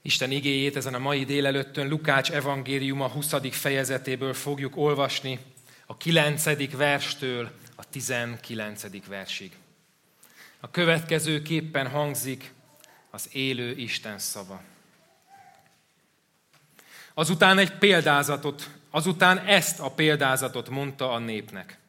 Isten igéjét ezen a mai délelőttön Lukács evangéliuma 20. fejezetéből fogjuk olvasni, a 9. verstől a 19. versig. A következőképpen hangzik az élő Isten szava. Azután ezt a példázatot mondta a népnek.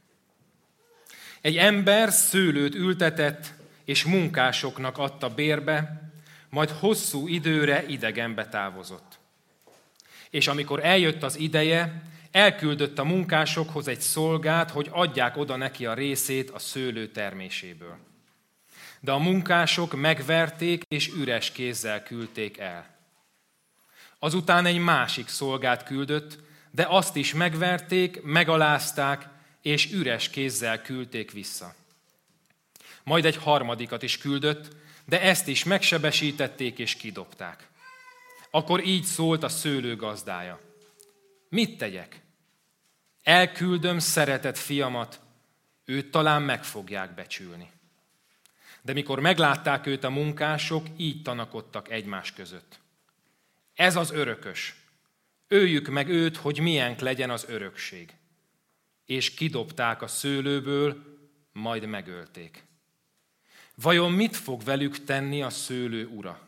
Egy ember szőlőt ültetett, és munkásoknak adta bérbe, majd hosszú időre idegenbe távozott. És amikor eljött az ideje, elküldött a munkásokhoz egy szolgát, hogy adják oda neki a részét a szőlő terméséből. De a munkások megverték, és üres kézzel küldték el. Azután egy másik szolgát küldött, de azt is megverték, megalázták, és üres kézzel küldték vissza. Majd egy harmadikat is küldött, de ezt is megsebesítették és kidobták. Akkor így szólt a szőlő gazdája. Mit tegyek? Elküldöm szeretett fiamat, őt talán meg fogják becsülni. De mikor meglátták őt a munkások, így tanakodtak egymás között. Ez az örökös. Öljük meg őt, hogy milyenk legyen az örökség. És kidobták a szőlőből, majd megölték. Vajon mit fog velük tenni a szőlő ura?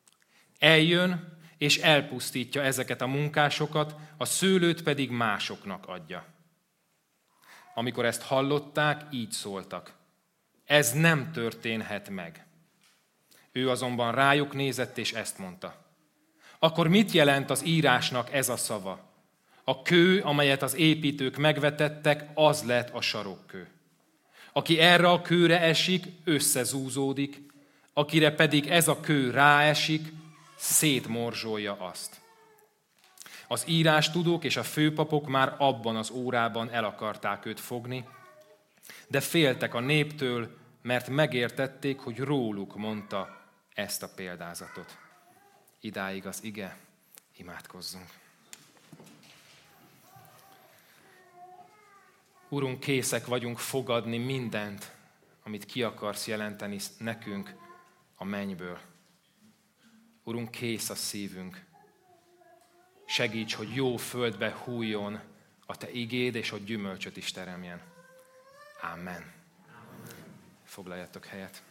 Eljön, és elpusztítja ezeket a munkásokat, a szőlőt pedig másoknak adja. Amikor ezt hallották, így szóltak. Ez nem történhet meg. Ő azonban rájuk nézett, és ezt mondta. Akkor mit jelent az írásnak ez a szava? A kő, amelyet az építők megvetettek, az lett a sarokkő. Aki erre a kőre esik, összezúzódik, akire pedig ez a kő ráesik, szétmorzsolja azt. Az írástudók és a főpapok már abban az órában el akarták őt fogni, de féltek a néptől, mert megértették, hogy róluk mondta ezt a példázatot. Idáig az ige, imádkozzunk. Urunk, készek vagyunk fogadni mindent, amit ki akarsz jelenteni nekünk a mennyből. Urunk, kész a szívünk. Segíts, hogy jó földbe hújjon a te igéd, és hogy gyümölcsöt is teremjen. Amen. Foglaljatok helyet.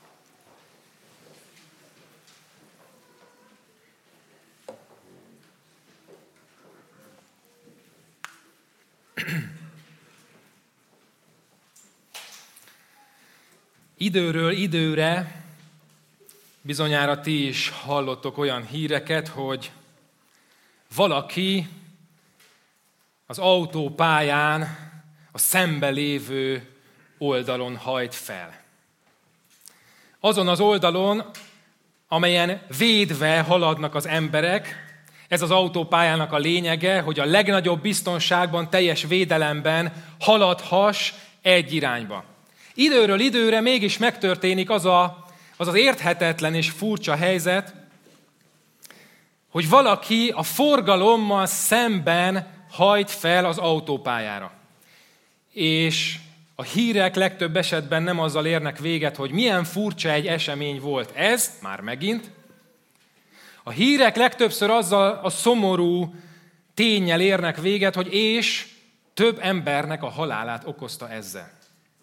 Időről időre bizonyára ti is hallottok olyan híreket, hogy valaki az autópályán a szembe lévő oldalon hajt fel. Azon az oldalon, amelyen védve haladnak az emberek, ez az autópályának a lényege, hogy a legnagyobb biztonságban, teljes védelemben haladhass egy irányba. Időről időre mégis megtörténik az az érthetetlen és furcsa helyzet, hogy valaki a forgalommal szemben hajt fel az autópályára. És a hírek legtöbb esetben nem azzal érnek véget, hogy milyen furcsa egy esemény volt ez, már megint. A hírek legtöbbször azzal a szomorú ténnyel érnek véget, hogy és több embernek a halálát okozta ezzel.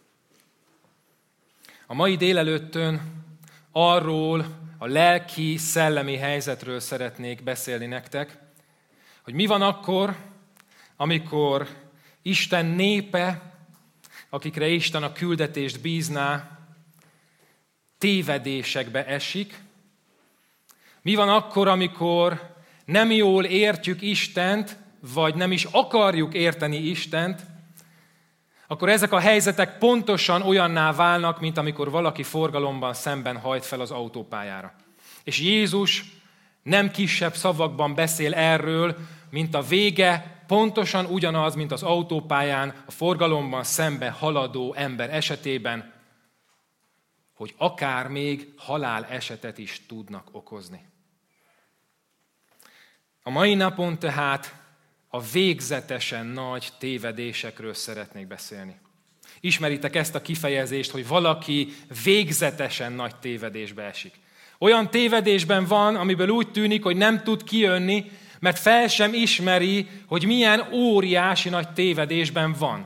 A mai délelőttön arról a lelki, szellemi helyzetről szeretnék beszélni nektek, hogy mi van akkor, amikor Isten népe, akikre Isten a küldetést bízná, tévedésekbe esik. Mi van akkor, amikor nem jól értjük Istent, vagy nem is akarjuk érteni Istent, akkor ezek a helyzetek pontosan olyanná válnak, mint amikor valaki forgalomban szemben hajt fel az autópályára. És Jézus nem kisebb szavakban beszél erről, mint a vége pontosan ugyanaz, mint az autópályán a forgalomban szembe haladó ember esetében, hogy akár még halálesetet is tudnak okozni. A mai napon tehát a végzetesen nagy tévedésekről szeretnék beszélni. Ismeritek ezt a kifejezést, hogy valaki végzetesen nagy tévedésbe esik. Olyan tévedésben van, amiből úgy tűnik, hogy nem tud kijönni, mert fel sem ismeri, hogy milyen óriási nagy tévedésben van.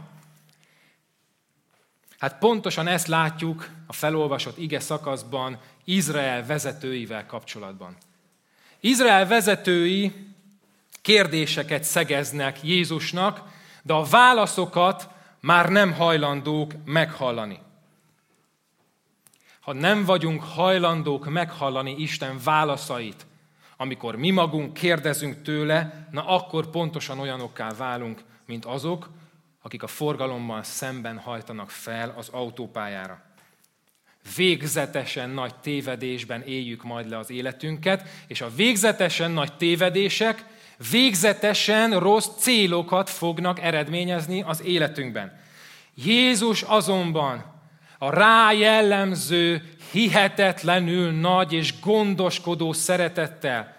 Hát pontosan ezt látjuk a felolvasott ige szakaszban Izrael vezetőivel kapcsolatban. Izrael vezetői kérdéseket szegeznek Jézusnak, de a válaszokat már nem hajlandók meghallani. Ha nem vagyunk hajlandók meghallani Isten válaszait, amikor mi magunk kérdezünk tőle, na akkor pontosan olyanokká válunk, mint azok, akik a forgalommal szemben hajtanak fel az autópályára. Végzetesen nagy tévedésben éljük majd le az életünket, és a végzetesen nagy tévedések végzetesen rossz célokat fognak eredményezni az életünkben. Jézus azonban a rá jellemző, hihetetlenül nagy és gondoskodó szeretettel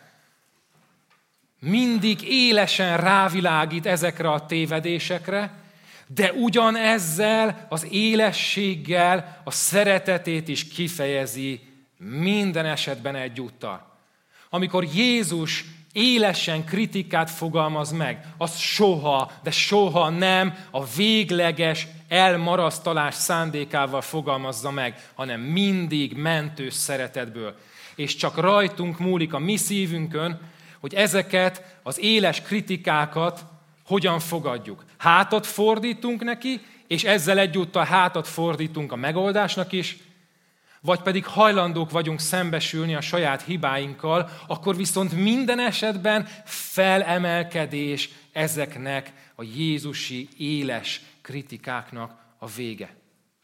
mindig élesen rávilágít ezekre a tévedésekre, de ugyanezzel az élességgel a szeretetét is kifejezi minden esetben egyúttal. Amikor Jézus élesen kritikát fogalmaz meg, az soha, de soha nem a végleges elmarasztalás szándékával fogalmazza meg, hanem mindig mentő szeretetből. És csak rajtunk múlik, a mi szívünkön, hogy ezeket az éles kritikákat hogyan fogadjuk. Hátat fordítunk neki, és ezzel egyúttal hátat fordítunk a megoldásnak is, vagy pedig hajlandók vagyunk szembesülni a saját hibáinkkal, akkor viszont minden esetben felemelkedés ezeknek a jézusi éles kritikáknak a vége.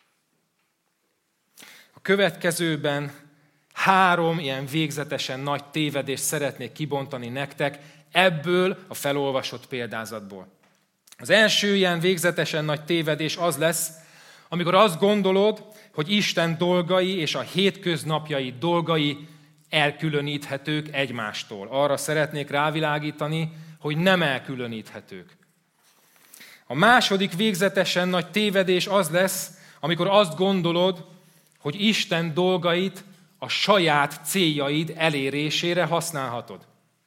A következőben 3 ilyen végzetesen nagy tévedést szeretnék kibontani nektek ebből a felolvasott példázatból. Az első ilyen végzetesen nagy tévedés az lesz, amikor azt gondolod, hogy Isten dolgai és a hétköznapjai dolgai elkülöníthetők egymástól. Arra szeretnék rávilágítani, hogy nem elkülöníthetők. A második végzetesen nagy tévedés az lesz, amikor azt gondolod, hogy Isten dolgait a saját céljaid elérésére használhatod.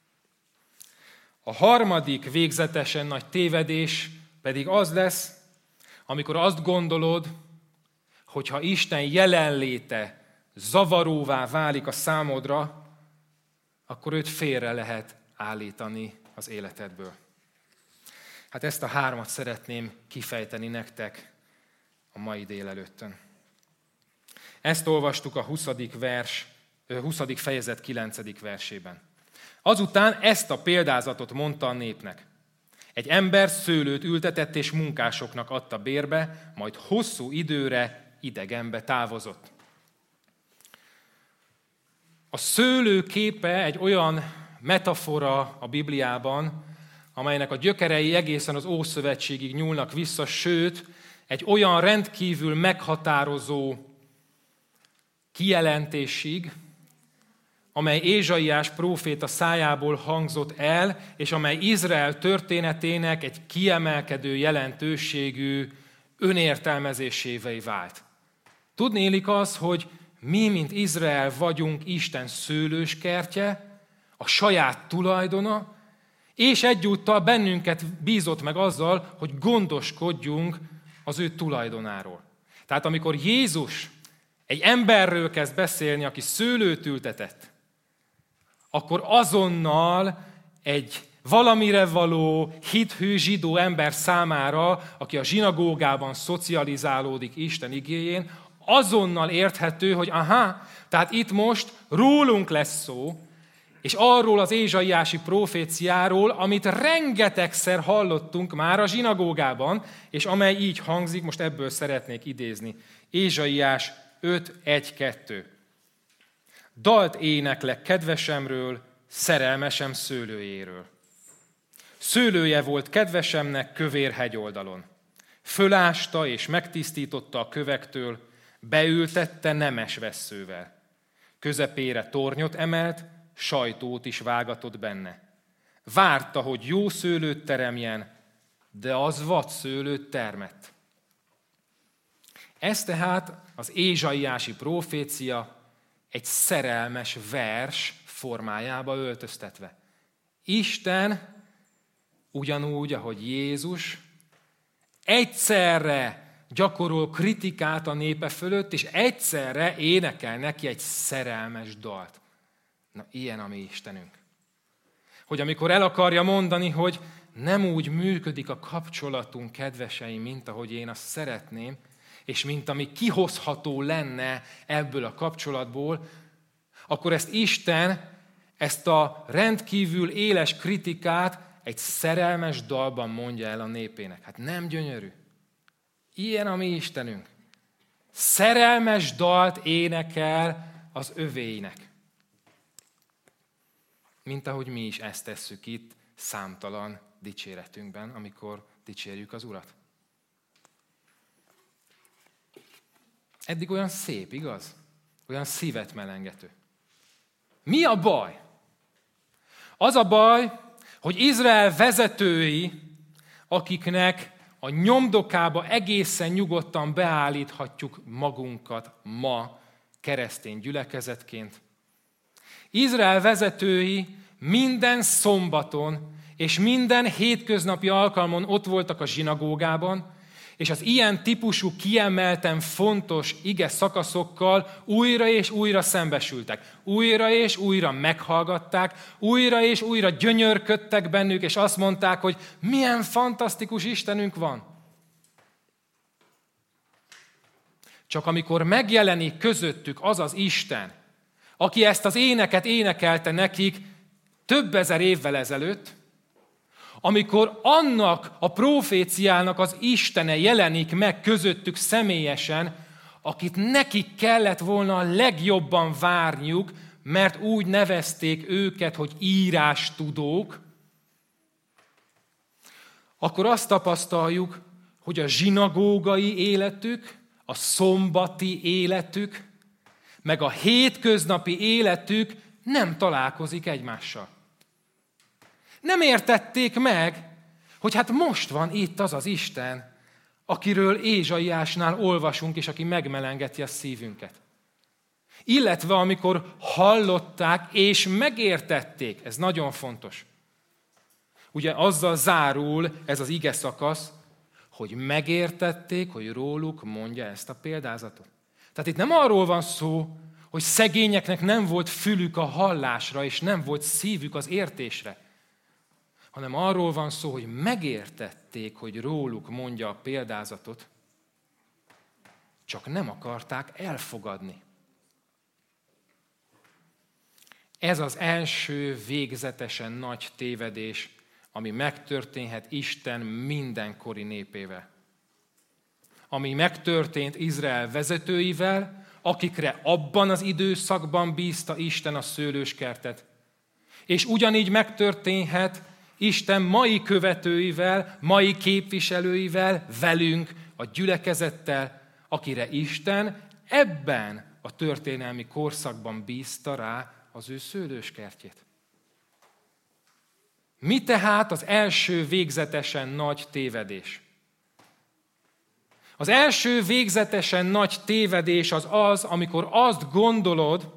A harmadik végzetesen nagy tévedés pedig az lesz, amikor azt gondolod, hogy ha Isten jelenléte zavaróvá válik a számodra, akkor őt félre lehet állítani az életedből. Hát ezt a 3 szeretném kifejteni nektek a mai délelőttön. Ezt olvastuk a 20. fejezet 9. versében. Azután ezt a példázatot mondta a népnek. Egy ember szőlőt ültetett és munkásoknak adta bérbe, majd hosszú időre idegenbe távozott. A szőlő képe egy olyan metafora a Bibliában, amelynek a gyökerei egészen az Ószövetségig nyúlnak vissza, sőt, egy olyan rendkívül meghatározó kijelentésig, amely Ézsaiás próféta szájából hangzott el, és amely Izrael történetének egy kiemelkedő jelentőségű önértelmezésévé vált. Tudnélik az, hogy mi, mint Izrael vagyunk Isten szőlőskertje, a saját tulajdona, és egyúttal bennünket bízott meg azzal, hogy gondoskodjunk az ő tulajdonáról. Tehát amikor Jézus egy emberről kezd beszélni, aki szőlőt ültetett, akkor azonnal egy valamire való hithű zsidó ember számára, aki a zsinagógában szocializálódik Isten igéjén, azonnal érthető, hogy tehát itt most rólunk lesz szó, és arról az ézsaiási proféciáról, amit rengetegszer hallottunk már a zsinagógában, és amely így hangzik, most ebből szeretnék idézni. Ézsaiás 5:1-2. Dalt éneklek kedvesemről, szerelmesem szőlőjéről. Szőlője volt kedvesemnek kövér hegyoldalon. Fölásta és megtisztította a kövektől, beültette nemes vesszővel. Közepére tornyot emelt, sajtót is vágatott benne. Várta, hogy jó szőlőt teremjen, de az vad szőlőt termett. Ez tehát az ézsaiási profécia egy szerelmes vers formájába öltöztetve. Isten ugyanúgy, ahogy Jézus egyszerre gyakorol kritikát a népe fölött, és egyszerre énekel neki egy szerelmes dalt. Na, ilyen a mi Istenünk. Hogy amikor el akarja mondani, hogy nem úgy működik a kapcsolatunk, kedveseim, mint ahogy én azt szeretném, és mint ami kihozható lenne ebből a kapcsolatból, akkor ezt a rendkívül éles kritikát egy szerelmes dalban mondja el a népének. Hát nem gyönyörű? Ilyen a mi Istenünk. Szerelmes dalt énekel az övéinek. Mint ahogy mi is ezt tesszük itt számtalan dicséretünkben, amikor dicsérjük az Urat. Eddig olyan szép, igaz? Olyan szívet melengető. Mi a baj? Az a baj, hogy Izrael vezetői, akiknek a nyomdokába egészen nyugodtan beállíthatjuk magunkat ma keresztény gyülekezetként. Izrael vezetői minden szombaton és minden hétköznapi alkalmon ott voltak a zsinagógában, és az ilyen típusú kiemelten fontos ige szakaszokkal újra és újra szembesültek. Újra és újra meghallgatták, újra és újra gyönyörködtek bennük, és azt mondták, hogy milyen fantasztikus Istenünk van. Csak amikor megjelenik közöttük az az Isten, aki ezt az éneket énekelte nekik több ezer évvel ezelőtt, amikor annak a proféciának az Istene jelenik meg közöttük személyesen, akit nekik kellett volna a legjobban várniuk, mert úgy nevezték őket, hogy írástudók, akkor azt tapasztaljuk, hogy a zsinagógai életük, a szombati életük, meg a hétköznapi életük nem találkozik egymással. Nem értették meg, hogy hát most van itt az az Isten, akiről Ézsaiásnál olvasunk, és aki megmelengeti a szívünket. Illetve amikor hallották és megértették, ez nagyon fontos. Ugye azzal zárul ez az ige szakasz, hogy megértették, hogy róluk mondja ezt a példázatot. Tehát itt nem arról van szó, hogy szegényeknek nem volt fülük a hallásra, és nem volt szívük az értésre, hanem arról van szó, hogy megértették, hogy róluk mondja a példázatot, csak nem akarták elfogadni. Ez az első végzetesen nagy tévedés, ami megtörténhet Isten mindenkori népével. Ami megtörtént Izrael vezetőivel, akikre abban az időszakban bízta Isten a szőlőskertet. És ugyanígy megtörténhet Isten mai követőivel, mai képviselőivel, velünk, a gyülekezettel, akire Isten ebben a történelmi korszakban bízta rá az ő szőlőskertjét. Mi tehát az első végzetesen nagy tévedés? Az első végzetesen nagy tévedés az, amikor azt gondolod,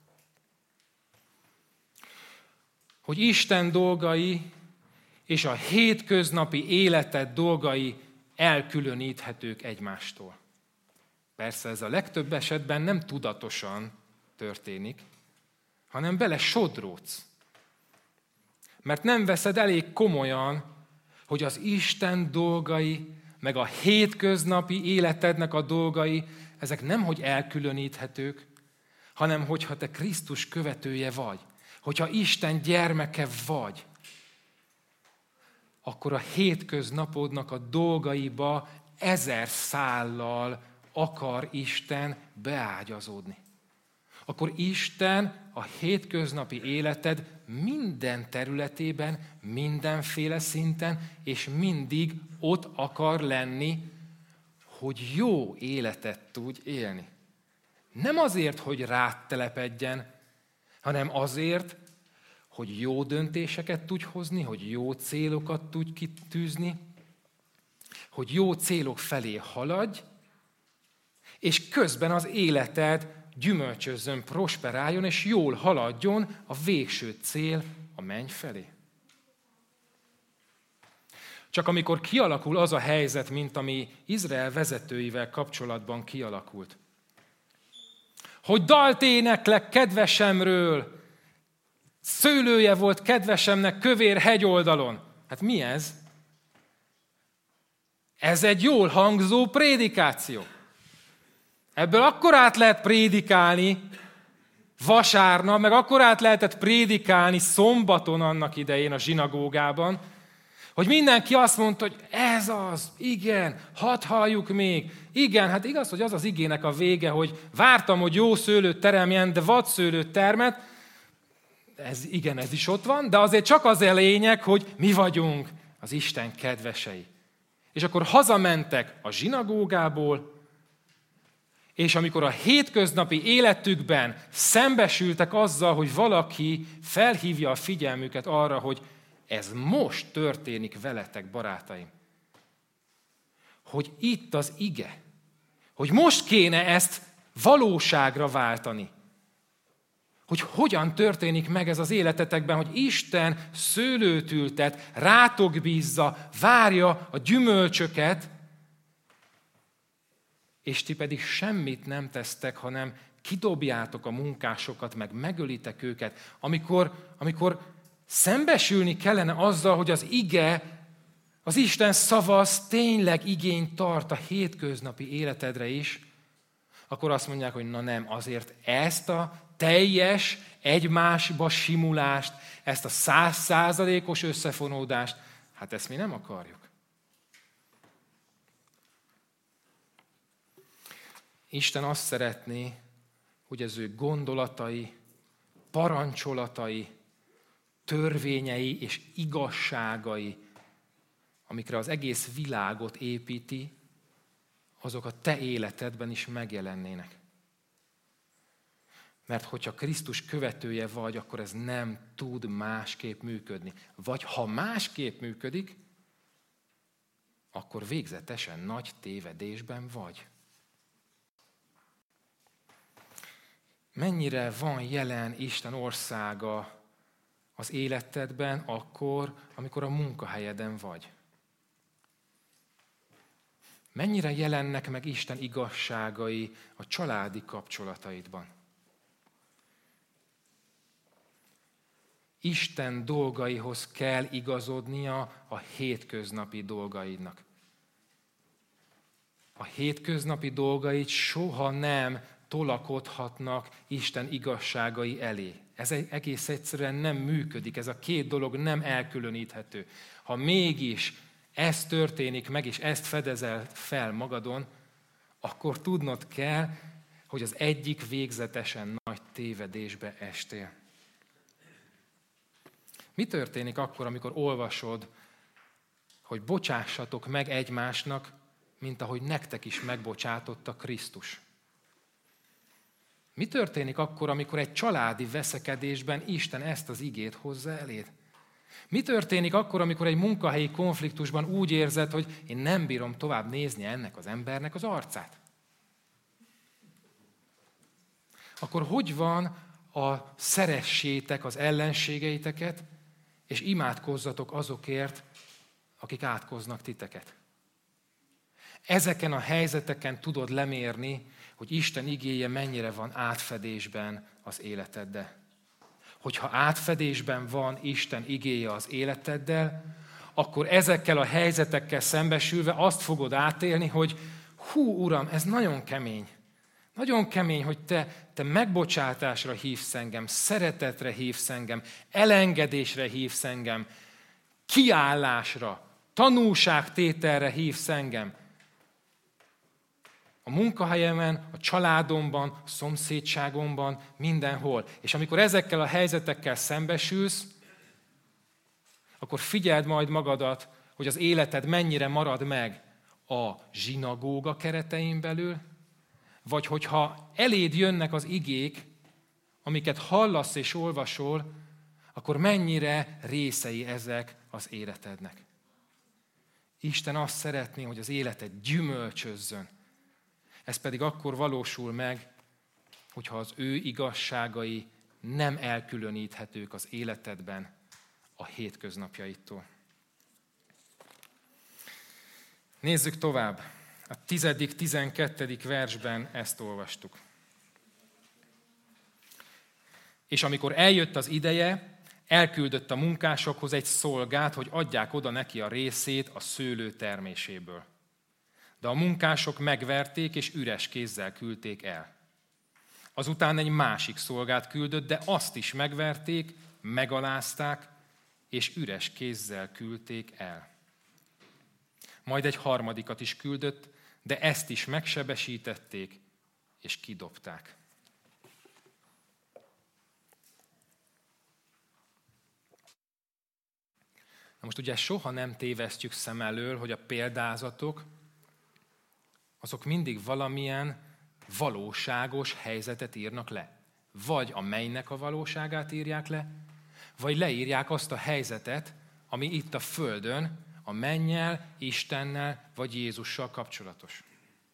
hogy Isten dolgai és a hétköznapi életed dolgai elkülöníthetők egymástól. Persze ez a legtöbb esetben nem tudatosan történik, hanem bele sodródsz. Mert nem veszed elég komolyan, hogy az Isten dolgai, meg a hétköznapi életednek a dolgai, ezek nemhogy elkülöníthetők, hanem hogyha te Krisztus követője vagy, hogyha Isten gyermeke vagy, akkor a hétköznapodnak a dolgaiba 1000 szállal akar Isten beágyazódni. Akkor Isten a hétköznapi életed minden területében, mindenféle szinten, és mindig ott akar lenni, hogy jó életet tudj élni. Nem azért, hogy rád telepedjen, hanem azért, hogy jó döntéseket tudj hozni, hogy jó célokat tudj kitűzni, hogy jó célok felé haladj, és közben az életed gyümölcsözzön, prosperáljon, és jól haladjon a végső cél, a menny felé. Csak amikor kialakul az a helyzet, mint ami Izrael vezetőivel kapcsolatban kialakult, hogy dalt éneklek kedvesemről, szőlője volt kedvesemnek kövér hegyoldalon. Hát mi ez? Ez egy jól hangzó prédikáció. Ebből akkor át lehet prédikálni vasárnap, meg akkor át lehetett prédikálni szombaton annak idején a zsinagógában, hogy mindenki azt mondta, hogy ez az, igen, hadd halljuk még. Igen, hát igaz, hogy az az igének a vége, hogy vártam, hogy jó szőlőt teremjen, de vadszőlőt termet. Ez is ott van, de azért csak az a lényeg, hogy mi vagyunk az Isten kedvesei. És akkor hazamentek a zsinagógából, és amikor a hétköznapi életükben szembesültek azzal, hogy valaki felhívja a figyelmüket arra, hogy ez most történik veletek, barátaim. Hogy itt az ige. Hogy most kéne ezt valóságra váltani. Hogy hogyan történik meg ez az életetekben, hogy Isten szőlőt ültet, rátok bízza, várja a gyümölcsöket, és ti pedig semmit nem tesztek, hanem kidobjátok a munkásokat, meg megölitek őket. Amikor szembesülni kellene azzal, hogy az ige, az Isten szava az tényleg igényt tart a hétköznapi életedre is, akkor azt mondják, hogy na nem, azért ezt a teljes egymásba simulást, ezt a 100%-os összefonódást, hát ezt mi nem akarjuk. Isten azt szeretné, hogy az ő gondolatai, parancsolatai, törvényei és igazságai, amikre az egész világot építi, azok a te életedben is megjelennének. Mert hogyha Krisztus követője vagy, akkor ez nem tud másképp működni. Vagy ha másképp működik, akkor végzetesen nagy tévedésben vagy. Mennyire van jelen Isten országa az életedben akkor, amikor a munkahelyeden vagy? Mennyire jelennek meg Isten igazságai a családi kapcsolataidban? Isten dolgaihoz kell igazodnia a hétköznapi dolgaidnak. A hétköznapi dolgaid soha nem tolakodhatnak Isten igazságai elé. Ez egész egyszerűen nem működik, ez a két dolog nem elkülöníthető. Ha mégis ez történik meg, és ezt fedezel fel magadon, akkor tudnod kell, hogy az egyik végzetesen nagy tévedésbe estél. Mi történik akkor, amikor olvasod, hogy bocsássatok meg egymásnak, mint ahogy nektek is megbocsátotta Krisztus? Mi történik akkor, amikor egy családi veszekedésben Isten ezt az igét hozza eléd? Mi történik akkor, amikor egy munkahelyi konfliktusban úgy érzed, hogy én nem bírom tovább nézni ennek az embernek az arcát? Akkor hogy van a szeressétek az ellenségeiteket, és imádkozzatok azokért, akik átkoznak titeket? Ezeken a helyzeteken tudod lemérni, hogy Isten igéje mennyire van átfedésben az életeddel. Hogyha átfedésben van Isten igéje az életeddel, akkor ezekkel a helyzetekkel szembesülve azt fogod átélni, hogy hú, Uram, ez nagyon kemény. Nagyon kemény, hogy te megbocsátásra hívsz engem, szeretetre hívsz engem, elengedésre hívsz engem, kiállásra, tanúságtételre hívsz engem. A munkahelyemen, a családomban, a szomszédságomban, mindenhol. És amikor ezekkel a helyzetekkel szembesülsz, akkor figyeld majd magadat, hogy az életed mennyire marad meg a zsinagóga keretein belül, vagy hogyha eléd jönnek az igék, amiket hallasz és olvasol, akkor mennyire részei ezek az életednek. Isten azt szeretné, hogy az életed gyümölcsözzön. Ez pedig akkor valósul meg, hogyha az ő igazságai nem elkülöníthetők az életedben a hétköznapjaitól. Nézzük tovább. A 10.-12. versben ezt olvastuk. És amikor eljött az ideje, elküldött a munkásokhoz egy szolgát, hogy adják oda neki a részét a szőlő terméséből. De a munkások megverték, és üres kézzel küldték el. Azután egy másik szolgát küldött, de azt is megverték, megalázták, és üres kézzel küldték el. Majd egy harmadikat is küldött, de ezt is megsebesítették, és kidobták. Na most ugye soha nem tévesztjük szem elől, hogy a példázatok, azok mindig valamilyen valóságos helyzetet írnak le. Vagy a mennynek a valóságát írják le, vagy leírják azt a helyzetet, ami itt a földön, a mennyel, Istennel vagy Jézussal kapcsolatos.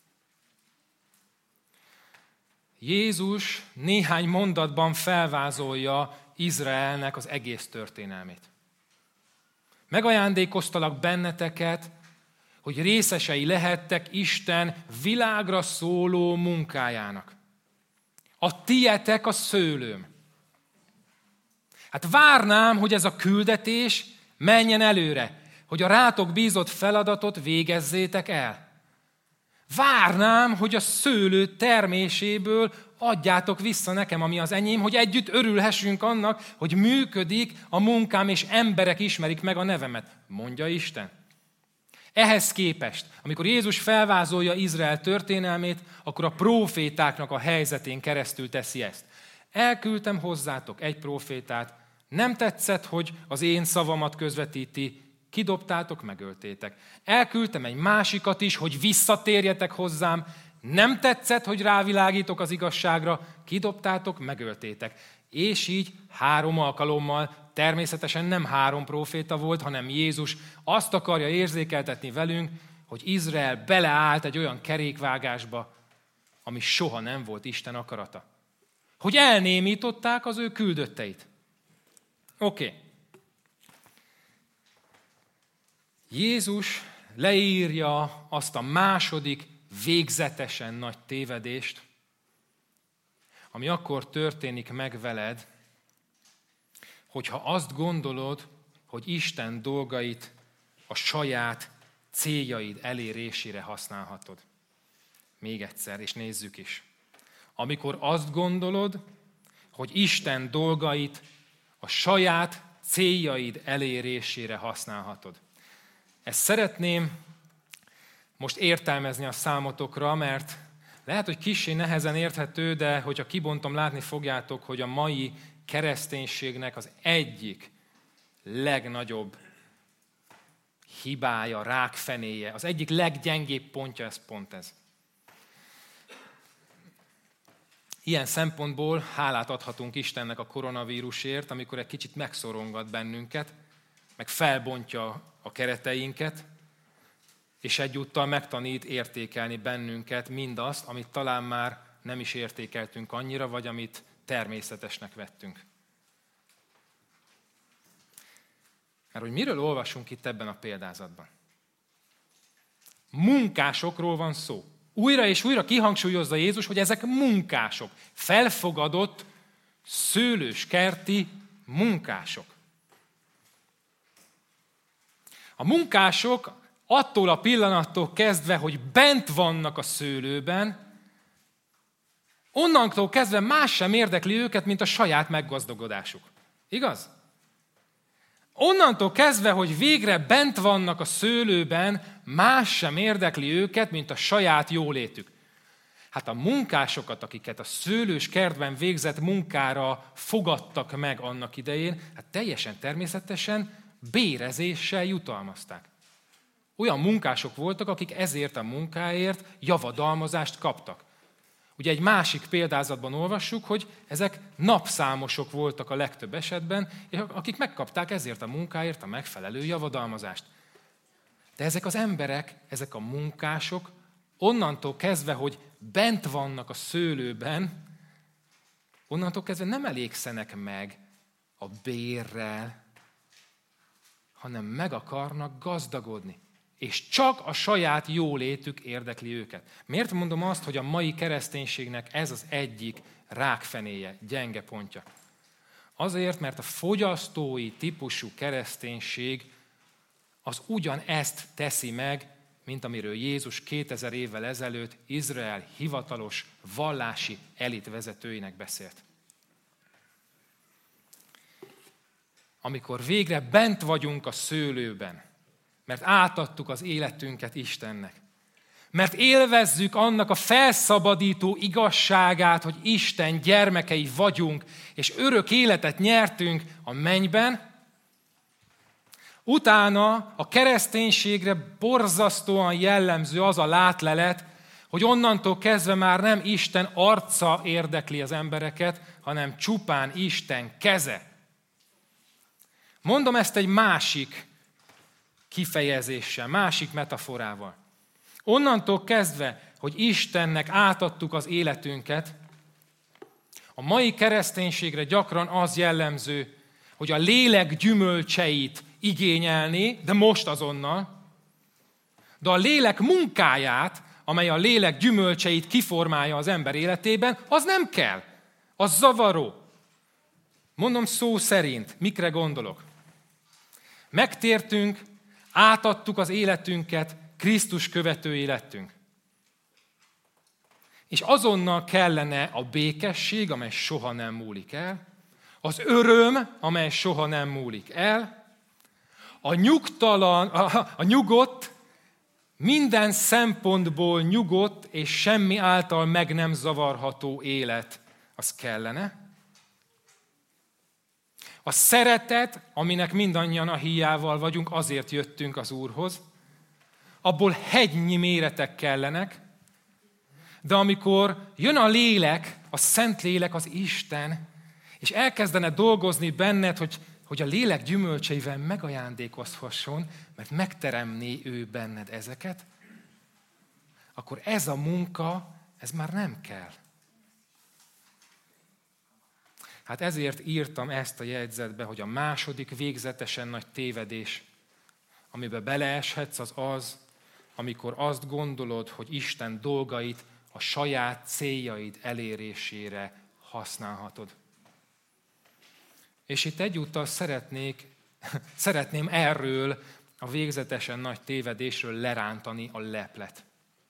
Jézus néhány mondatban felvázolja Izraelnek az egész történelmét. Megajándékoztalak benneteket, hogy részesei lehettek Isten világra szóló munkájának. A tietek a szőlőm. Hát várnám, hogy ez a küldetés menjen előre, hogy a rátok bízott feladatot végezzétek el. Várnám, hogy a szőlő terméséből adjátok vissza nekem, ami az enyém, hogy együtt örülhessünk annak, hogy működik a munkám, és emberek ismerik meg a nevemet, mondja Isten. Ehhez képest, amikor Jézus felvázolja Izrael történelmét, akkor a prófétáknak a helyzetén keresztül teszi ezt. Elküldtem hozzátok egy prófétát, nem tetszett, hogy az én szavamat közvetíti, kidobtátok, megöltétek. Elküldtem egy másikat is, hogy visszatérjetek hozzám, nem tetszett, hogy rávilágítok az igazságra, kidobtátok, megöltétek. És így 3 alkalommal, természetesen nem 3 próféta volt, hanem Jézus azt akarja érzékeltetni velünk, hogy Izrael beleállt egy olyan kerékvágásba, ami soha nem volt Isten akarata. Hogy elnémították az ő küldötteit. Oké. Jézus leírja azt a második végzetesen nagy tévedést, ami akkor történik meg veled, hogyha azt gondolod, hogy Isten dolgait a saját céljaid elérésére használhatod. Még egyszer, és nézzük is. Amikor azt gondolod, hogy Isten dolgait a saját céljaid elérésére használhatod. Ezt szeretném most értelmezni a számotokra, mert lehet, hogy kissé nehezen érthető, de hogyha kibontom, látni fogjátok, hogy a mai kereszténységnek az egyik legnagyobb hibája, rákfenéje, az egyik leggyengébb pontja, ez pont ez. Ilyen szempontból hálát adhatunk Istennek a koronavírusért, amikor egy kicsit megszorongat bennünket, meg felbontja a kereteinket, és egyúttal megtanít értékelni bennünket mindazt, amit talán már nem is értékeltünk annyira, vagy amit természetesnek vettünk. Mert hogy miről olvasunk itt ebben a példázatban? Munkásokról van szó. Újra és újra kihangsúlyozza Jézus, hogy ezek munkások, felfogadott, szőlőskerti munkások. A munkások attól a pillanattól kezdve, hogy bent vannak a szőlőben, onnantól kezdve más sem érdekli őket, mint a saját meggazdagodásuk. Igaz? Onnantól kezdve, hogy végre bent vannak a szőlőben, más sem érdekli őket, mint a saját jólétük. Hát a munkásokat, akiket a szőlős kertben végzett munkára fogadtak meg annak idején, hát teljesen természetesen bérezéssel jutalmazták. Olyan munkások voltak, akik ezért a munkáért javadalmazást kaptak. Ugye egy másik példázatban olvassuk, hogy ezek napszámosok voltak a legtöbb esetben, és akik megkapták ezért a munkáért a megfelelő javadalmazást. De ezek az emberek, ezek a munkások onnantól kezdve, hogy bent vannak a szőlőben, onnantól kezdve nem elégszenek meg a bérrel, hanem meg akarnak gazdagodni. És csak a saját jólétük érdekli őket. Miért mondom azt, hogy a mai kereszténységnek ez az egyik rákfenéje, gyenge pontja? Azért, mert a fogyasztói típusú kereszténység az ugyanezt teszi meg, mint amiről Jézus 2000 évvel ezelőtt Izrael hivatalos vallási elitvezetőinek beszélt. Amikor végre bent vagyunk a szőlőben, mert átadtuk az életünket Istennek, mert élvezzük annak a felszabadító igazságát, hogy Isten gyermekei vagyunk, és örök életet nyertünk a mennyben, utána a kereszténységre borzasztóan jellemző az a látlelet, hogy onnantól kezdve már nem Isten arca érdekli az embereket, hanem csupán Isten keze. Mondom ezt egy másik kifejezéssel, másik metaforával. Onnantól kezdve, hogy Istennek átadtuk az életünket, a mai kereszténységre gyakran az jellemző, hogy a lélek gyümölcseit igényelni, de most azonnal, de a lélek munkáját, amely a lélek gyümölcseit kiformálja az ember életében, az nem kell. Az zavaró. Mondom szó szerint, mikre gondolok. Megtértünk, átadtuk az életünket, Krisztus követői lettünk. És azonnal kellene a békesség, amely soha nem múlik el, az öröm, amely soha nem múlik el, a nyugodt, minden szempontból nyugodt és semmi által meg nem zavarható élet, az kellene. A szeretet, aminek mindannyian a híjával vagyunk, azért jöttünk az Úrhoz, abból hegynyi méretek kellenek, de amikor jön a lélek, a szent lélek, az Isten, és elkezdene dolgozni benned, hogy a lélek gyümölcseivel megajándékozhasson, mert megteremné ő benned ezeket, akkor ez a munka, ez már nem kell. Hát ezért írtam ezt a jegyzetbe, hogy a második végzetesen nagy tévedés, amiben beleeshetsz, az, amikor azt gondolod, hogy Isten dolgait a saját céljaid elérésére használhatod. És itt egyúttal szeretném erről a végzetesen nagy tévedésről lerántani a leplet.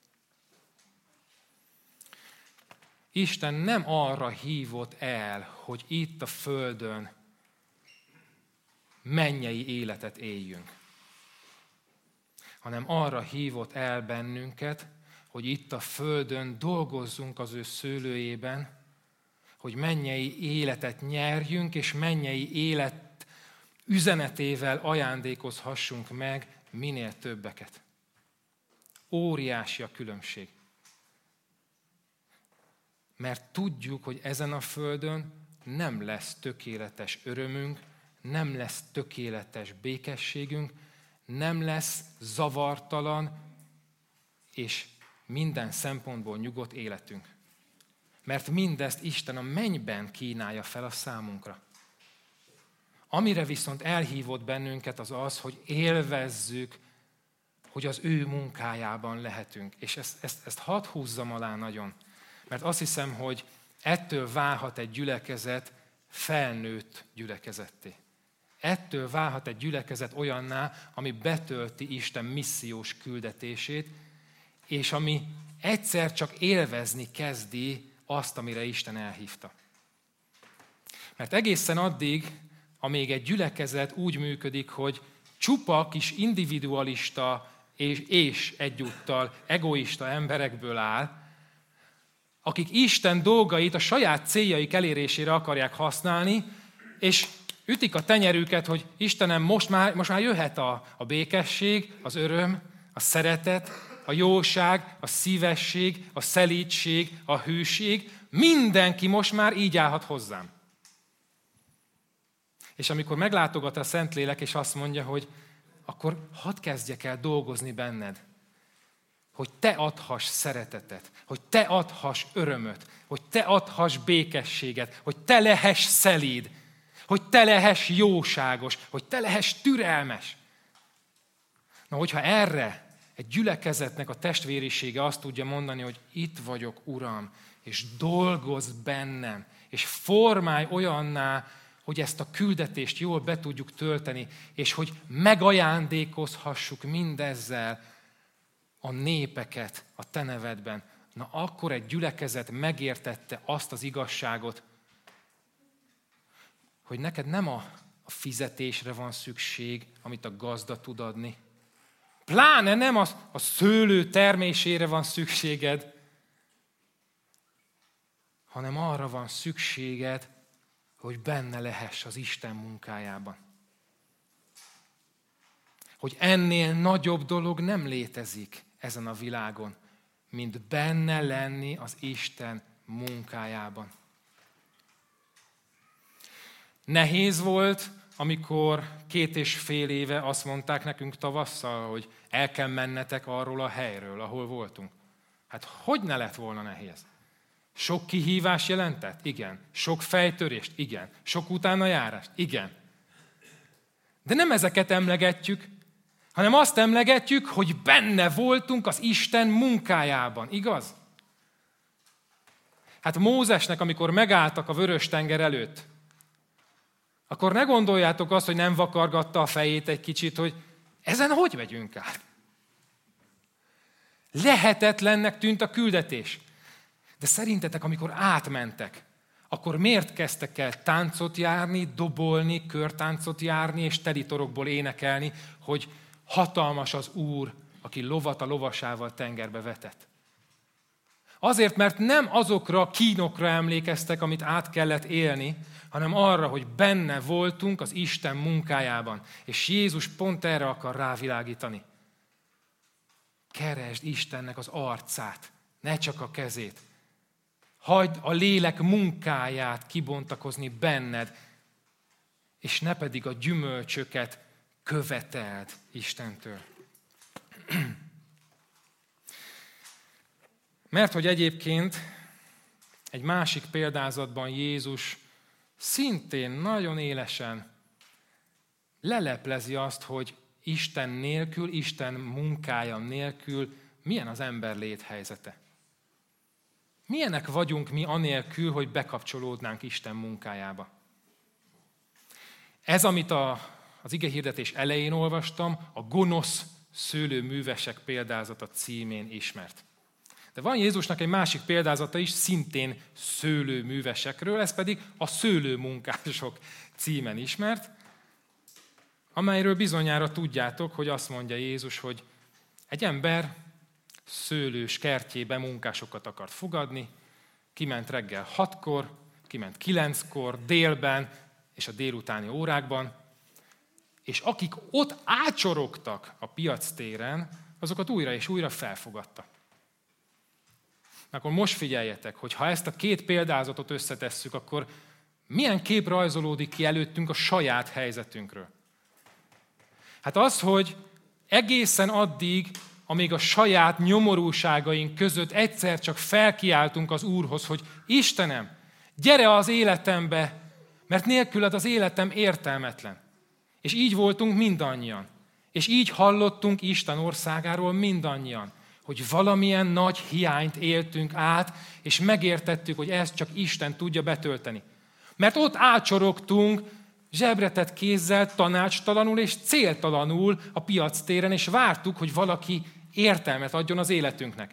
Isten nem arra hívott el, hogy itt a földön mennyei életet éljünk, hanem arra hívott el bennünket, hogy itt a földön dolgozzunk az ő szőlőjében, hogy mennyei életet nyerjünk, és mennyei élet üzenetével ajándékozhassunk meg minél többeket. Óriási a különbség. Mert tudjuk, hogy ezen a földön nem lesz tökéletes örömünk, nem lesz tökéletes békességünk, nem lesz zavartalan és minden szempontból nyugodt életünk. Mert mindezt Isten a mennyben kínálja fel a számunkra. Amire viszont elhívott bennünket az az, hogy élvezzük, hogy az ő munkájában lehetünk. És ezt hadd húzzam alá nagyon. Mert azt hiszem, hogy ettől válhat egy gyülekezet felnőtt gyülekezetté. Ettől válhat egy gyülekezet olyanná, ami betölti Isten missziós küldetését, és ami egyszer csak élvezni kezdi azt, amire Isten elhívta. Mert egészen addig, amíg egy gyülekezet úgy működik, hogy csupa kis individualista és egyúttal egoista emberekből áll, akik Isten dolgait a saját céljaik elérésére akarják használni, és ütik a tenyerüket, hogy Istenem, most már jöhet a békesség, az öröm, a szeretet, a jóság, a szívesség, a szelídség, a hűség. Mindenki most már így állhat hozzám. És amikor meglátogat a Szentlélek, és azt mondja, hogy akkor hadd kezdjek el dolgozni benned, hogy te adhass szeretetet, hogy te adhass örömöt, hogy te adhass békességet, hogy te lehess szelíd, hogy te lehess jóságos, hogy te lehess türelmes. Na, hogyha erre egy gyülekezetnek a testvérisége azt tudja mondani, hogy itt vagyok, Uram, és dolgozz bennem, és formálj olyanná, hogy ezt a küldetést jól be tudjuk tölteni, és hogy megajándékozhassuk mindezzel a népeket a te nevedben. Na akkor egy gyülekezet megértette azt az igazságot, hogy neked nem a fizetésre van szükség, amit a gazda tud adni. Pláne nem a szőlő termésére van szükséged, hanem arra van szükséged, hogy benne lehess az Isten munkájában. Hogy ennél nagyobb dolog nem létezik ezen a világon, mint benne lenni az Isten munkájában. Nehéz volt, amikor 2,5 éve azt mondták nekünk tavasszal, hogy el kell mennetek arról a helyről, ahol voltunk. Hát hogy ne lett volna nehéz? Sok kihívás jelentett? Igen. Sok fejtörést? Igen. Sok utánajárást? Igen. De nem ezeket emlegetjük, hanem azt emlegetjük, hogy benne voltunk az Isten munkájában. Igaz? Hát Mózesnek, amikor megálltak a Vörös-tenger előtt, akkor ne gondoljátok azt, hogy nem vakargatta a fejét egy kicsit, hogy ezen hogy megyünk át? Lehetetlennek tűnt a küldetés. De szerintetek, amikor átmentek, akkor miért kezdtek el táncot járni, dobolni, körtáncot járni, és telitorokból énekelni, hogy hatalmas az Úr, aki lovat a lovasával tengerbe vetett? Azért, mert nem azokra a kínokra emlékeztek, amit át kellett élni, hanem arra, hogy benne voltunk az Isten munkájában. És Jézus pont erre akar rávilágítani. Keresd Istennek az arcát, ne csak a kezét. Hagyd a lélek munkáját kibontakozni benned, és ne pedig a gyümölcsöket követeld Istentől. Mert hogy egyébként egy másik példázatban Jézus szintén nagyon élesen leleplezi azt, hogy Isten nélkül, Isten munkája nélkül milyen az ember léthelyzete. Milyenek vagyunk mi anélkül, hogy bekapcsolódnánk Isten munkájába? Ez, amit az igehirdetés elején olvastam, a gonosz szőlőművesek példázata címén ismert. De van Jézusnak egy másik példázata is, szintén szőlőművesekről, ez pedig a szőlőmunkások címen ismert, amelyről bizonyára tudjátok, hogy azt mondja Jézus, hogy egy ember szőlős kertjébe munkásokat akart fogadni, kiment reggel 6-kor, kiment 9-kor, délben és a délutáni órákban, és akik ott ácsorogtak a piactéren, azokat újra és újra felfogadta. Akkor most figyeljetek, hogy ha ezt a két példázatot összetesszük, akkor milyen kép rajzolódik ki előttünk a saját helyzetünkről? Hát az, hogy egészen addig, amíg a saját nyomorúságaink között egyszer csak felkiáltunk az Úrhoz, hogy Istenem, gyere az életembe, mert nélküled az életem értelmetlen. És így voltunk mindannyian. És így hallottunk Isten országáról mindannyian, hogy valamilyen nagy hiányt éltünk át, és megértettük, hogy ezt csak Isten tudja betölteni. Mert ott ácsorogtunk, zsebretett kézzel, tanácstalanul és céltalanul a piactéren, és vártuk, hogy valaki értelmet adjon az életünknek.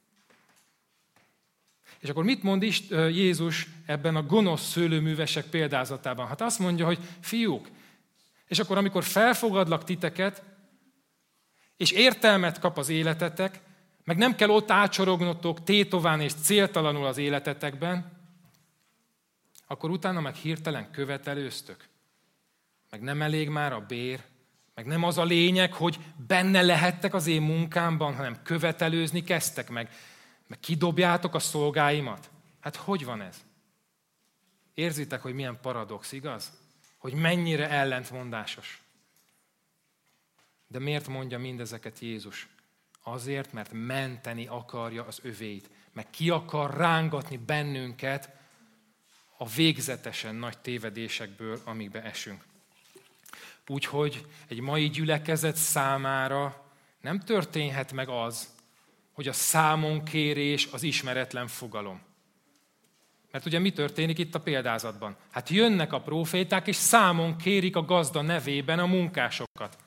És akkor mit mond Jézus ebben a gonosz szőlőművesek példázatában? Hát azt mondja, hogy fiúk, és akkor amikor felfogadlak titeket, és értelmet kap az életetek, meg nem kell ott ácsorognotok tétován és céltalanul az életetekben, akkor utána meg hirtelen követelőztök. Meg nem elég már a bér, meg nem az a lényeg, hogy benne lehettek az én munkámban, hanem követelőzni kezdtek meg kidobjátok a szolgáimat. Hát hogy van ez? Érzitek, hogy milyen paradox, igaz? Hogy mennyire ellentmondásos. De miért mondja mindezeket Jézus? Azért, mert menteni akarja az övéit, meg ki akar rángatni bennünket a végzetesen nagy tévedésekből, amikbe esünk. Úgyhogy egy mai gyülekezet számára nem történhet meg az, hogy a számonkérés az ismeretlen fogalom. Mert ugye mi történik itt a példázatban? Hát jönnek a próféták, és számon kérik a gazda nevében a munkásokat.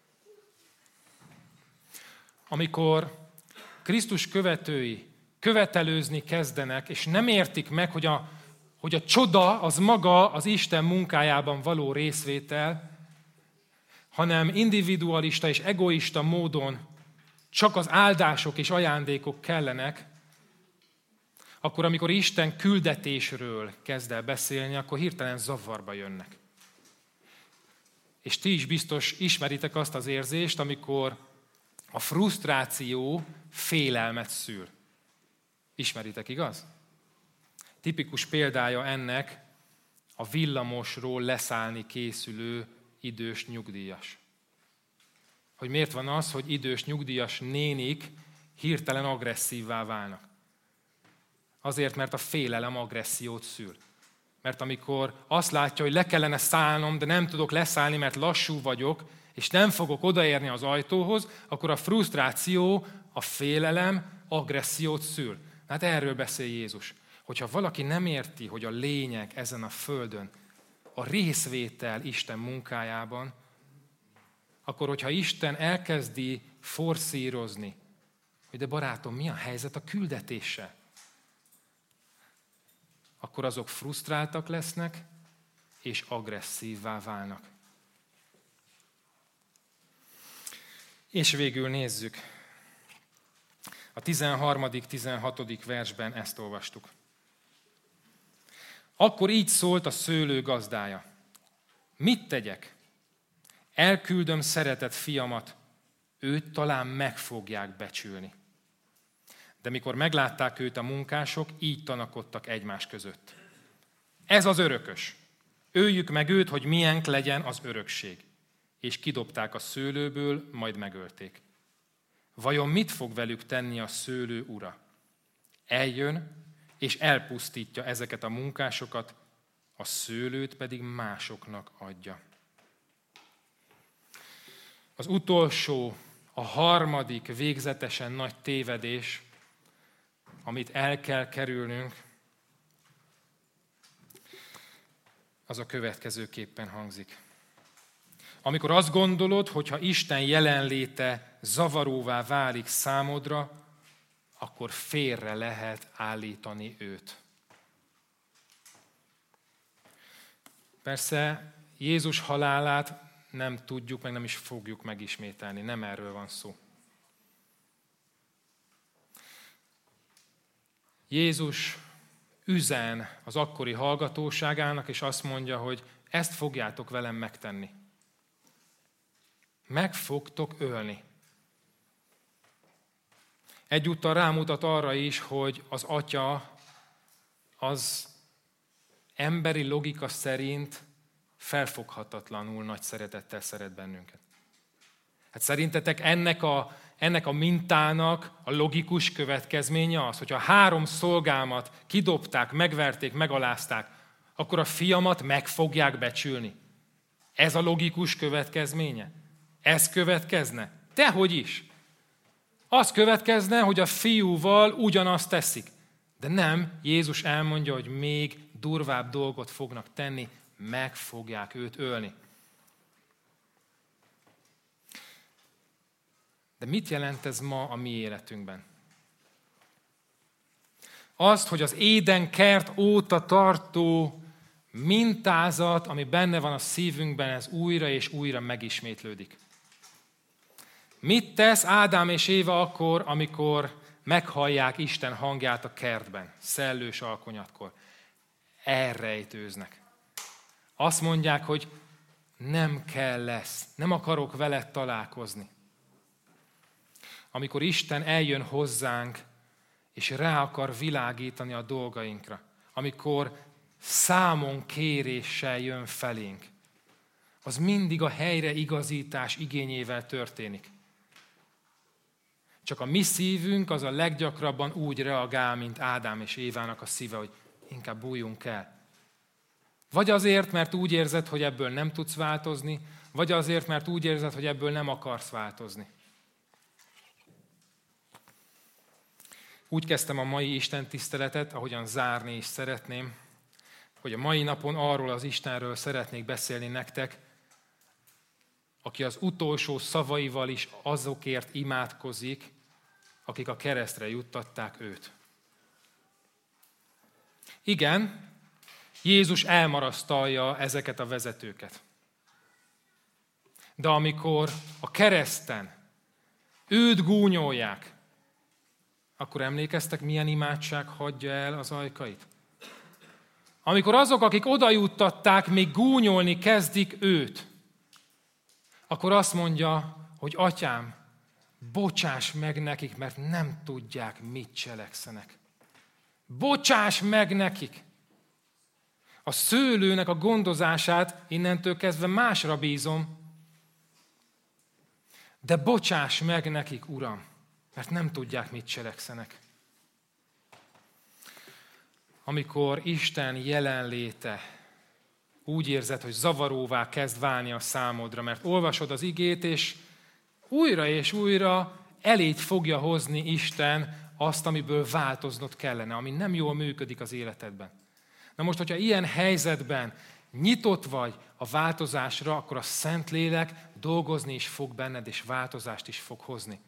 Amikor Krisztus követői követelőzni kezdenek, és nem értik meg, hogy a csoda az maga az Isten munkájában való részvétel, hanem individualista és egoista módon csak az áldások és ajándékok kellenek, akkor amikor Isten küldetésről kezd el beszélni, akkor hirtelen zavarba jönnek. És ti is biztos ismeritek azt az érzést, amikor a frusztráció félelmet szül. Ismeritek, igaz? Tipikus példája ennek a villamosról leszállni készülő idős nyugdíjas. Hogy miért van az, hogy idős nyugdíjas nénik hirtelen agresszívvá válnak? Azért, mert a félelem agressziót szül. Mert amikor azt látja, hogy le kellene szállnom, de nem tudok leszállni, mert lassú vagyok, és nem fogok odaérni az ajtóhoz, akkor a frusztráció, a félelem agressziót szül. Hát erről beszél Jézus. Hogyha valaki nem érti, hogy a lényeg ezen a földön a részvétel Isten munkájában, akkor, hogyha Isten elkezdi forszírozni, hogy de barátom, mi a helyzet a küldetéssel? Akkor azok frusztráltak lesznek, és agresszívvá válnak. És végül nézzük. A 13.-16. versben ezt olvastuk. Akkor így szólt a szőlő gazdája. Mit tegyek? Elküldöm szeretett fiamat, őt talán meg fogják becsülni. De mikor meglátták őt a munkások, így tanakodtak egymás között. Ez az örökös. Öljük meg őt, hogy milyenk legyen az örökség. És kidobták a szőlőből, majd megölték. Vajon mit fog velük tenni a szőlő ura? Eljön, és elpusztítja ezeket a munkásokat, a szőlőt pedig másoknak adja. Az utolsó, a harmadik végzetesen nagy tévedés, amit el kell kerülnünk, az a következőképpen hangzik. Amikor azt gondolod, hogy ha Isten jelenléte zavaróvá válik számodra, akkor félre lehet állítani őt. Persze Jézus halálát nem tudjuk, meg nem is fogjuk megismételni. Nem erről van szó. Jézus üzen az akkori hallgatóságának, és azt mondja, hogy ezt fogjátok velem megtenni. Meg fogtok ölni. Egyúttal rámutat arra is, hogy az Atya az emberi logika szerint felfoghatatlanul nagy szeretettel szeret bennünket. Hát szerintetek ennek a mintának a logikus következménye az, hogyha 3 szolgámat kidobták, megverték, megalázták, akkor a fiamat meg fogják becsülni. Ez a logikus következménye? Ez következne? Dehogy is. Az következne, hogy a fiúval ugyanazt teszik. De nem, Jézus elmondja, hogy még durvább dolgot fognak tenni, meg fogják őt ölni. De mit jelent ez ma a mi életünkben? Azt, hogy az Éden kert óta tartó mintázat, ami benne van a szívünkben, ez újra és újra megismétlődik. Mit tesz Ádám és Éva akkor, amikor meghallják Isten hangját a kertben, szellős alkonyatkor? Elrejtőznek. Azt mondják, hogy nem kell lesz, nem akarok veled találkozni. Amikor Isten eljön hozzánk, és rá akar világítani a dolgainkra, amikor számon kéréssel jön felénk, az mindig a helyreigazítás igényével történik. Csak a mi szívünk az a leggyakrabban úgy reagál, mint Ádám és Évának a szíve, hogy inkább bújjunk el. Vagy azért, mert úgy érzed, hogy ebből nem tudsz változni, vagy azért, mert úgy érzed, hogy ebből nem akarsz változni. Úgy kezdtem a mai Isten tiszteletet, ahogyan zárni is szeretném, hogy a mai napon arról az Istenről szeretnék beszélni nektek, aki az utolsó szavaival is azokért imádkozik, akik a keresztre juttatták őt. Igen, Jézus elmarasztalja ezeket a vezetőket. De amikor a kereszten őt gúnyolják, akkor emlékeztek, milyen imádság hagyja el az ajkait? Amikor azok, akik oda juttatták, még gúnyolni kezdik őt, akkor azt mondja, hogy Atyám, bocsáss meg nekik, mert nem tudják, mit cselekszenek. Bocsáss meg nekik! A szőlőnek a gondozását innentől kezdve másra bízom, de bocsáss meg nekik, Uram, mert nem tudják, mit cselekszenek. Amikor Isten jelenléte úgy érzed, hogy zavaróvá kezd válni a számodra, mert olvasod az igét, és újra eléd fogja hozni Isten azt, amiből változnod kellene, ami nem jól működik az életedben. Na most, hogyha ilyen helyzetben nyitott vagy a változásra, akkor a Szentlélek dolgozni is fog benned, és változást is fog hozni.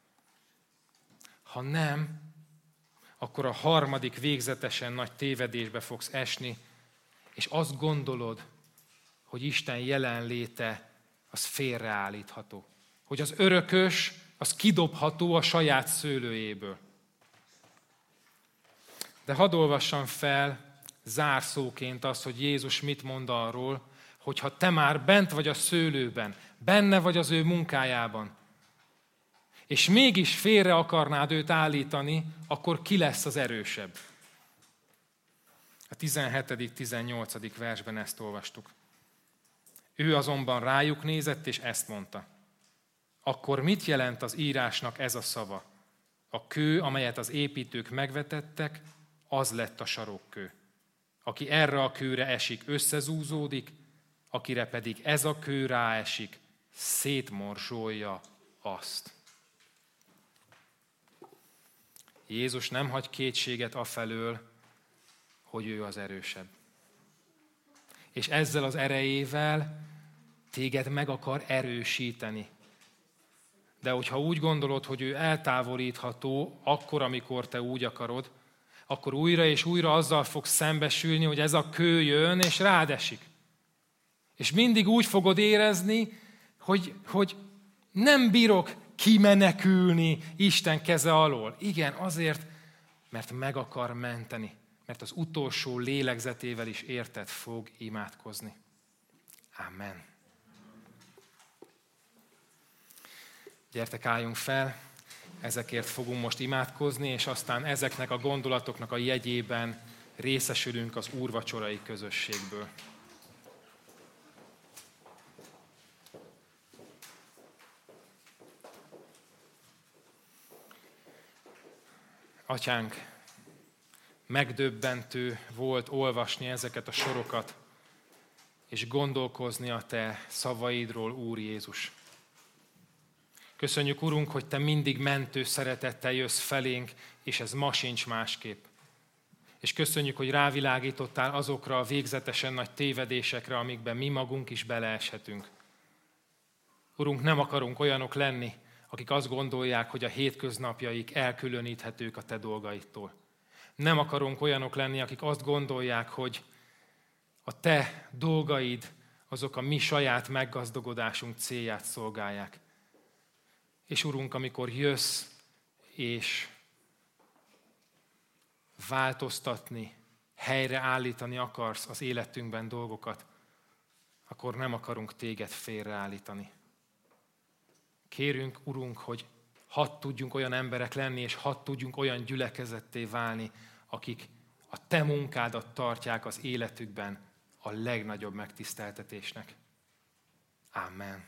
Ha nem, akkor a harmadik végzetesen nagy tévedésbe fogsz esni, és azt gondolod, hogy Isten jelenléte az félreállítható. Hogy az örökös, az kidobható a saját szőlőjéből. De hadd olvassam fel zárszóként azt, hogy Jézus mit mond arról, hogy ha te már bent vagy a szőlőben, benne vagy az ő munkájában, és mégis félre akarnád őt állítani, akkor ki lesz az erősebb? A 17.-18. versben ezt olvastuk. Ő azonban rájuk nézett, és ezt mondta. Akkor mit jelent az írásnak ez a szava? A kő, amelyet az építők megvetettek, az lett a sarokkő. Aki erre a kőre esik, összezúzódik, akire pedig ez a kő ráesik, szétmorzsolja azt. Jézus nem hagy kétséget afelől, hogy ő az erősebb. És ezzel az erejével téged meg akar erősíteni. De hogyha úgy gondolod, hogy ő eltávolítható, akkor, amikor te úgy akarod, akkor újra és újra azzal fogsz szembesülni, hogy ez a kő jön, és rád esik. És mindig úgy fogod érezni, hogy nem bírok kimenekülni Isten keze alól. Igen, azért, mert meg akar menteni. Mert az utolsó lélegzetével is érted fog imádkozni. Amen. Gyertek, álljunk fel, ezekért fogunk most imádkozni, és aztán ezeknek a gondolatoknak a jegyében részesülünk az úrvacsorai közösségből. Atyánk, megdöbbentő volt olvasni ezeket a sorokat, és gondolkozni a Te szavaidról, Úr Jézus. Köszönjük, Urunk, hogy Te mindig mentő szeretettel jössz felénk, és ez ma sincs másképp. És köszönjük, hogy rávilágítottál azokra a végzetesen nagy tévedésekre, amikben mi magunk is beleeshetünk. Urunk, nem akarunk olyanok lenni, akik azt gondolják, hogy a hétköznapjaik elkülöníthetők a Te dolgaidtól. Nem akarunk olyanok lenni, akik azt gondolják, hogy a Te dolgaid azok a mi saját meggazdagodásunk célját szolgálják. És Urunk, amikor jössz és változtatni, helyreállítani akarsz az életünkben dolgokat, akkor nem akarunk Téged félreállítani. Kérünk, Urunk, hogy hadd tudjunk olyan emberek lenni, és hadd tudjunk olyan gyülekezetté válni, akik a Te munkádat tartják az életükben a legnagyobb megtiszteltetésnek. Amen.